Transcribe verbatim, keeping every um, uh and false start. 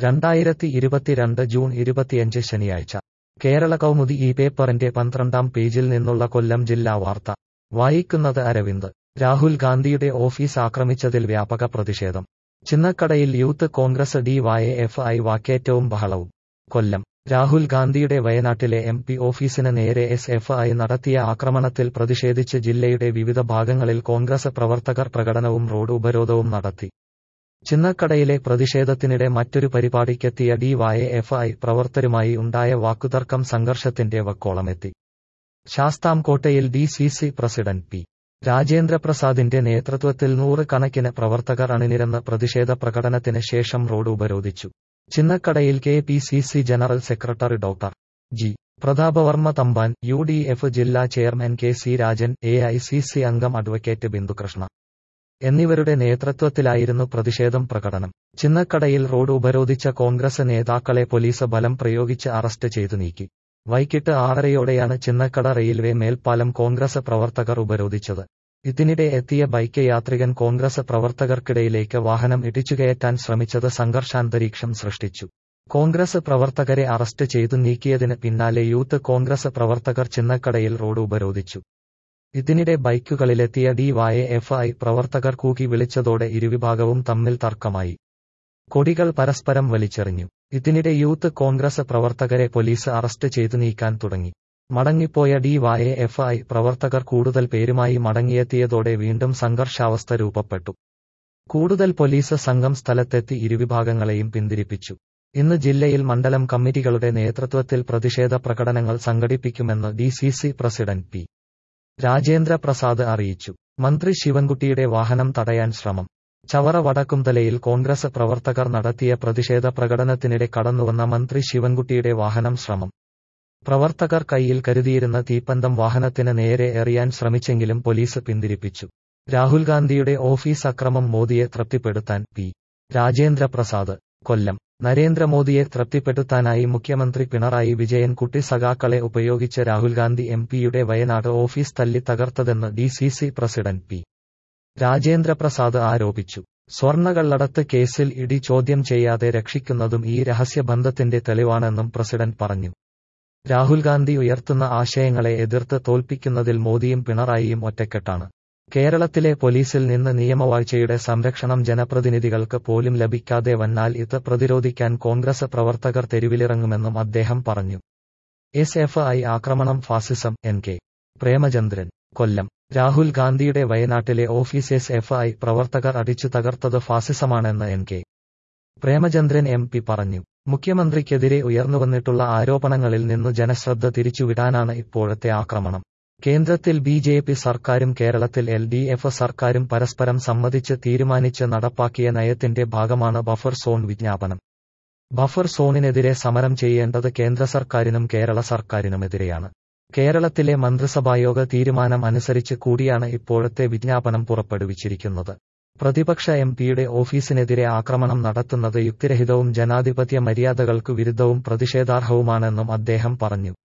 രണ്ടായിരത്തി ഇരുപത്തിരണ്ട് ജൂൺ ഇരുപത്തിയഞ്ച് ശനിയാഴ്ച കേരള കൗമുദി ഈ പേപ്പറിന്റെ പന്ത്രണ്ടാം പേജിൽ നിന്നുള്ള കൊല്ലം ജില്ലാ വാർത്ത വായിക്കുന്നത് അരവിന്ദ്. രാഹുൽ ഗാന്ധിയുടെ ഓഫീസ് ആക്രമിച്ചതിൽ വ്യാപക പ്രതിഷേധം. ചിന്നക്കടയിൽ youth Congress D Y F I വാക്കേറ്റവും ബഹളവും. കൊല്ലം. രാഹുൽ ഗാന്ധിയുടെ വയനാട്ടിലെ എം പി ഓഫീസിന് നേരെ എസ് എഫ് ഐ നടത്തിയ ആക്രമണത്തിൽ പ്രതിഷേധിച്ച് ജില്ലയുടെ വിവിധ ഭാഗങ്ങളിൽ കോൺഗ്രസ് പ്രവർത്തകർ പ്രകടനവും റോഡ് ഉപരോധവും നടത്തി. ചിന്നക്കടയിലെ പ്രതിഷേധത്തിനിടെ മറ്റൊരു പരിപാടിക്കെത്തിയ ഡി വൈ എഫ് ഐ പ്രവർത്തകരുമായി ഉണ്ടായ വാക്കുതർക്കം സംഘർഷത്തിന്റെ വക്കോളമെത്തി. ശാസ്താംകോട്ടയിൽ D C C president P രാജേന്ദ്രപ്രസാദിന്റെ നേതൃത്വത്തിൽ നൂറ് കണക്കിന് പ്രവർത്തകർ അണിനിരന്ന് പ്രതിഷേധ പ്രകടനത്തിന് ശേഷം റോഡ് ഉപരോധിച്ചു. ചിന്നക്കടയിൽ K P C C general secretary doctor G Prathapavarma Thampan, U D F ജില്ലാ chairman K C Rajan, A I C C അംഗം അഡ്വക്കേറ്റ് ബിന്ദുകൃഷ്ണ എന്നിവരുടെ നേതൃത്വത്തിലായിരുന്നു പ്രതിഷേധം പ്രകടനം. ചിന്നക്കടയിൽ റോഡ് ഉപരോധിച്ച കോൺഗ്രസ് നേതാക്കളെ പോലീസ് ബലം പ്രയോഗിച്ച് അറസ്റ്റ് ചെയ്തു നീക്കി. വൈകിട്ട് ആറരയോടെയാണ് ചിന്നക്കട റെയിൽവേ മേൽപ്പാലം കോൺഗ്രസ് പ്രവർത്തകർ ഉപരോധിച്ചത്. ഇതിനിടെ എത്തിയ ബൈക്ക് യാത്രികൻ കോൺഗ്രസ് പ്രവർത്തകർക്കിടയിലേക്ക് വാഹനം ഇടിച്ചുകയറ്റാൻ ശ്രമിച്ചത് സംഘർഷാന്തരീക്ഷം സൃഷ്ടിച്ചു. കോൺഗ്രസ് പ്രവർത്തകരെ അറസ്റ്റ് ചെയ്തു നീക്കിയതിന് പിന്നാലെ യൂത്ത് കോൺഗ്രസ് പ്രവർത്തകർ ചിന്നക്കടയിൽ റോഡ് ഉപരോധിച്ചു. ഇതിനിടെ ബൈക്കുകളിലെത്തിയ ഡി വൈ എഫ് ഐ പ്രവർത്തകർ കൂക്കി വിളിച്ചതോടെ ഇരുവിഭാഗവും തമ്മിൽ തർക്കമായി. കൊടികൾ പരസ്പരം വലിച്ചെറിഞ്ഞു. ഇതിനിടെ യൂത്ത് കോൺഗ്രസ് പ്രവർത്തകരെ പോലീസ് അറസ്റ്റ് ചെയ്തു നീക്കാൻ തുടങ്ങി. മടങ്ങിപ്പോയ ഡി വൈ എഫ് ഐ പ്രവർത്തകർ കൂടുതൽ പേരുമായി മടങ്ങിയെത്തിയതോടെ വീണ്ടും സംഘർഷാവസ്ഥ രൂപപ്പെട്ടു. കൂടുതൽ പോലീസ് സംഘം സ്ഥലത്തെത്തി ഇരുവിഭാഗങ്ങളെയും പിന്തിരിപ്പിച്ചു. ഇന്ന് ജില്ലയിൽ മണ്ഡലം കമ്മിറ്റികളുടെ നേതൃത്വത്തിൽ പ്രതിഷേധ പ്രകടനങ്ങൾ സംഘടിപ്പിക്കുമെന്ന് D C C president P Rajendra Prasad അറിയിച്ചു. മന്ത്രി ശിവൻകുട്ടിയുടെ വാഹനം തടയാൻ ശ്രമം. ചവറ വടക്കുംതലയിൽ കോൺഗ്രസ് പ്രവർത്തകർ നടത്തിയ പ്രതിഷേധ പ്രകടനത്തിനിടെ കടന്നുവന്ന മന്ത്രി ശിവൻകുട്ടിയുടെ വാഹനം ശ്രമം. പ്രവർത്തകർ കൈയിൽ കരുതിയിരുന്ന തീപ്പന്തം വാഹനത്തിന് നേരെ എറിയാൻ ശ്രമിച്ചെങ്കിലും പോലീസ് പിന്തിരിപ്പിച്ചു. രാഹുൽ ഗാന്ധിയുടെ ഓഫീസ് അക്രമം മോദിയെ തൃപ്തിപ്പെടുത്താൻ പി രാജേന്ദ്ര പ്രസാദ്. കൊല്ലം. നരേന്ദ്രമോദിയെ തൃപ്തിപ്പെടുത്താനായി മുഖ്യമന്ത്രി പിണറായി വിജയൻ കുട്ടി സഖാക്കളെ ഉപയോഗിച്ച് രാഹുൽ ഗാന്ധി എം പിയുടെ വയനാട് ഓഫീസ് തല്ലി തകർത്തതെന്ന് D C C president P Rajendraprasad ആരോപിച്ചു. സ്വർണ്ണക്കള്ളക്കടത്ത് കേസിൽ ഇഡി ചോദ്യം ചെയ്യാതെ രക്ഷിക്കുന്നതും ഈ രഹസ്യബന്ധത്തിന്റെ തെളിവാണെന്നും പ്രസിഡന്റ് പറഞ്ഞു. രാഹുൽ ഗാന്ധി ഉയർത്തുന്ന ആശയങ്ങളെ എതിർത്ത് തോൽപ്പിക്കുന്നതിൽ മോദിയും പിണറായിയും ഒറ്റക്കെട്ടാണ്. കേരളത്തിലെ പോലീസിൽ നിന്ന് നിയമവാഴ്ചയുടെ സംരക്ഷണം ജനപ്രതിനിധികൾക്ക് പോലും ലഭിക്കാതെ വന്നാൽ ഇത് പ്രതിരോധിക്കാൻ കോൺഗ്രസ് പ്രവർത്തകർ തെരുവിലിറങ്ങുമെന്നും അദ്ദേഹം പറഞ്ഞു. എസ് എഫ് ഐ ആക്രമണം fascism. N K Premachandran. Kollam. Rahul ഗാന്ധിയുടെ വയനാട്ടിലെ ഓഫീസ് എസ് എഫ് ഐ പ്രവർത്തകർ അടിച്ചു തകർത്തത് ഫാസിസമാണെന്ന് N K Premachandran M P പറഞ്ഞു. മുഖ്യമന്ത്രിക്കെതിരെ ഉയർന്നുവന്നിട്ടുള്ള ആരോപണങ്ങളിൽ നിന്നു ജനശ്രദ്ധ തിരിച്ചുവിടാനാണ് ഇപ്പോഴത്തെ ആക്രമണം. കേന്ദ്രത്തിൽ ബി ജെ പി സർക്കാരും കേരളത്തിൽ എൽ ഡി എഫ് സർക്കാരും പരസ്പരം സമ്മതിച്ച് തീരുമാനിച്ച് നടപ്പാക്കിയ നയത്തിന്റെ ഭാഗമാണ് ബഫർ സോൺ വിജ്ഞാപനം. ബഫർ സോണിനെതിരെ സമരം ചെയ്യേണ്ടത് കേന്ദ്ര സർക്കാരിനും കേരള സർക്കാരിനുമെതിരെയാണ്. കേരളത്തിലെ മന്ത്രിസഭായോഗ തീരുമാനം അനുസരിച്ച് കൂടിയാണ് ഇപ്പോഴത്തെ വിജ്ഞാപനം പുറപ്പെടുവിച്ചിരിക്കുന്നത്. പ്രതിപക്ഷ എം പിയുടെ ഓഫീസിനെതിരെ ആക്രമണം നടത്തുന്നത് യുക്തിരഹിതവും ജനാധിപത്യ മര്യാദകൾക്കു വിരുദ്ധവും പ്രതിഷേധാർഹവുമാണെന്നും അദ്ദേഹം പറഞ്ഞു.